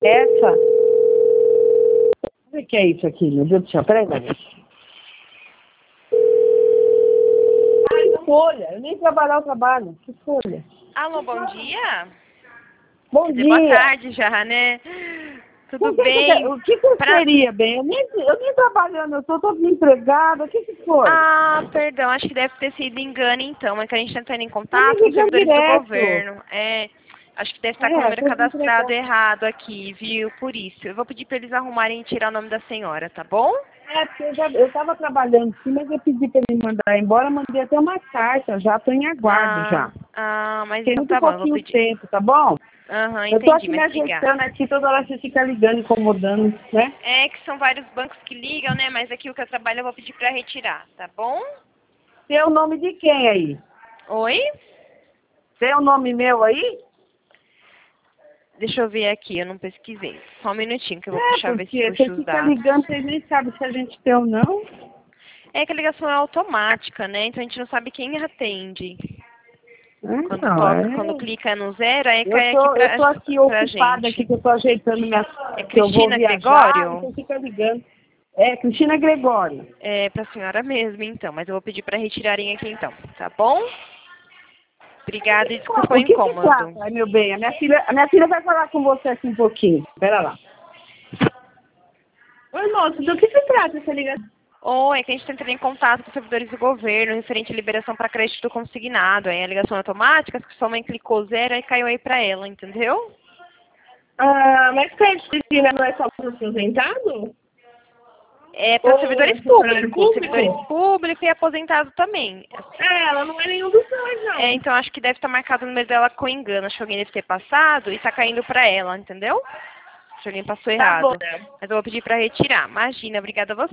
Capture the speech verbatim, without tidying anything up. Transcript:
essa? O que é isso aqui, meu Deus do céu? Peraí, peraí. Ai, folha. Eu nem trabalhar o trabalho. Que folha? Alô, bom dia? Bom Quer dizer, dia. boa tarde já, né? Tudo O que bem? Que, o que, que Pra... seria, bem? Eu nem, eu nem trabalhando, eu tô toda desempregada. O que que foi? Ah, perdão, acho que deve ter sido engano então. É que a gente está entrando em Tá contato me com os ligando servidores do direto. governo. É, acho que deve estar com o É, número tô cadastrado desempregada. errado aqui, viu? Por isso. Eu vou pedir para eles arrumarem e tirar o nome da senhora, tá bom? É, porque eu, já, eu tava trabalhando sim, mas eu pedi pra ele mandar embora, mandei até uma carta, já tô em aguardo Ah, já. ah, mas Tem então muito tá bom, eu vou pouquinho pedir. tempo, tá bom? Aham, Eu tô entendi, aqui me mas obrigada. ajeitando aqui, toda hora você fica ligando, incomodando, né? É que são vários bancos que ligam, né? Mas aqui o que eu trabalho eu vou pedir para retirar, tá bom? Tem o nome de quem aí? Oi? Tem o nome meu aí? Deixa eu ver aqui, eu não pesquisei. Só um minutinho que eu vou É, puxar, ver se porque puxa você os fica dados. ligando, vocês nem sabem se a gente tem ou não. É que a ligação é automática, né? Então a gente não sabe quem atende. Quando Então, toca, quando é... clica no zero, aí Eu cai aqui tô, eu pra, tô aqui pra ocupada aqui, gente. que eu tô ajeitando minha... É que eu vou Cristina viajar, Gregório? você fica ligando. É, Cristina Gregório. É pra senhora mesmo, então. Mas eu vou pedir pra retirarem aqui, então. Tá bom? Obrigada e desculpa o O que se incômodo. trata, ai, meu bem? A minha filha, a minha filha vai falar com você aqui um pouquinho. Pera lá. Oi, moço, do que se trata essa ligação? Ou é que a gente está entrando em contato com os servidores do governo, referente à liberação para crédito consignado. Aí a ligação é automática, que sua mãe clicou zero e caiu aí para ela, entendeu? Ah, mas crédito Cristina não é só para o aposentado? É para Ou é servidores funcionário públicos, servidores público? públicos e aposentado também. É, ela não é nenhum dos dois, não. É, então acho que deve estar marcado o número dela com engano. Acho que alguém deve ter passado e está caindo para ela, entendeu? Acho que alguém passou Tá bom, errado. né? Mas eu vou pedir para retirar. Imagina, obrigada a você.